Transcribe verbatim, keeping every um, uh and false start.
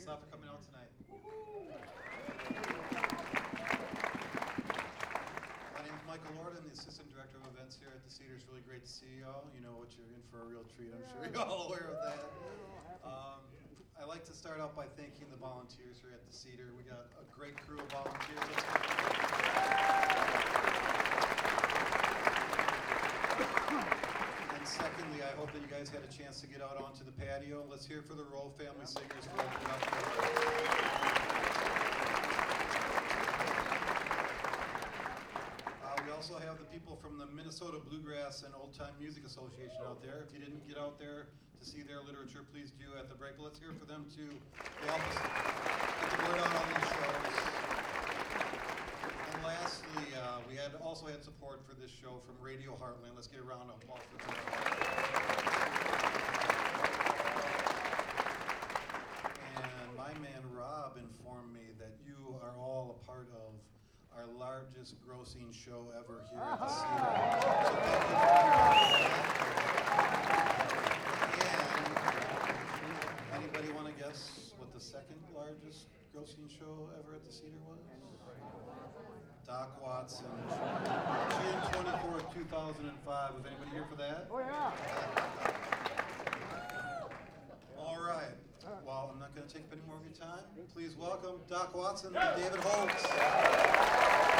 Thanks a lot for coming out tonight. My name is Michael Lord. I'm the Assistant Director of Events here at the Cedar. It's really great to see you all. You know what, you're in for a real treat. I'm sure you're all aware of that. Um, I like to start out by thanking the volunteers here at the Cedar. We got a great crew of volunteers. And secondly, I hope that you guys had a chance to get out onto the patio. Let's hear it for the Roll Family Singers for opening up. Uh, we also have the people from the Minnesota Bluegrass and Old Time Music Association out there. If you didn't get out there to see their literature, please do at the break. Let's hear it for them too. They help us get the word out on these shows. And lastly, uh, we had also had support for this show from Radio Heartland. Let's get a round of applause for them. And my man Rob informed me that you are all a part of our largest grossing show ever here at the Cedar. So thank you for and anybody want to guess what the second largest grossing show ever at the Cedar was? Doc Watson, June twenty-fourth, two thousand five. Was anybody here for that? Oh, yeah. All right. Well, I'm not going to take up any more of your time. Please welcome Doc Watson and David Holtz.